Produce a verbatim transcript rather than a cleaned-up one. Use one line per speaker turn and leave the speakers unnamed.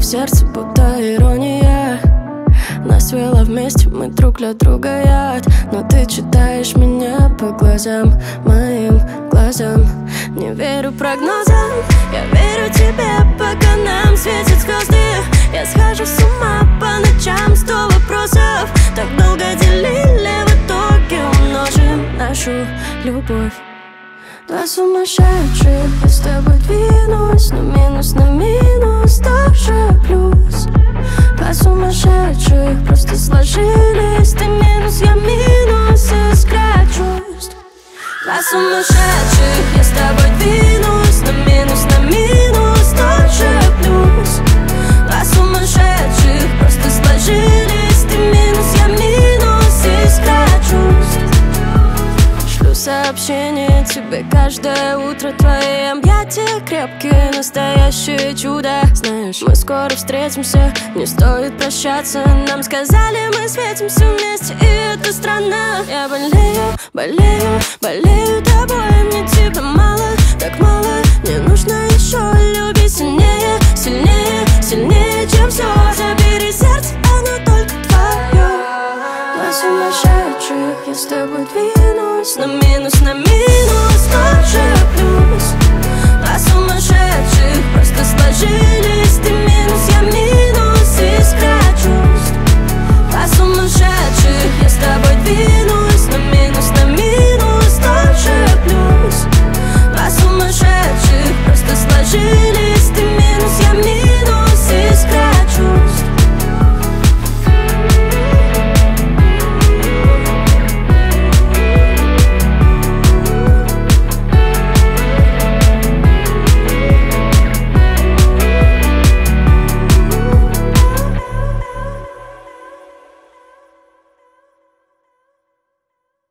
сердце будто ирония. Нас свело вместе, мы друг для друга яд. Но ты читаешь меня по глазам, моим глазам. Не верю прогнозам, я верю тебе, пока нам светят звезды. Я схожу с ума по ночам, сто вопросов. Так долго делили, в итоге умножим нашу любовь. Два сумасшедших, я с тобой двинусь, но минус на минус тоже плюс. Два сумасшедших просто сложились, ты минус, я минус, и скрячусь. Два сумасшедших, я с тобой двинусь, но минус на минус тоже плюс. Два сумасшедших просто сложились, ты минус, я минус, и скрячусь. Шлю сообщение тебе каждое утро, твои объятия крепкие, настоящее чудо. Знаешь, мы скоро встретимся, не стоит прощаться. Нам сказали, мы светимся вместе, и это странно. Я болею, болею, болею тобой, мне тебя мало, так мало. Мне нужно еще, люби сильнее, сильнее, сильнее, чем все. Забери сердце, оно только твое. Два сумасшедших, я с тобой двинусь, но минус на минус тоже плюс. Два сумасшедших просто сложились, ты минус, я минус, и скрячусь. Два сумасшедших, я с тобой двинусь.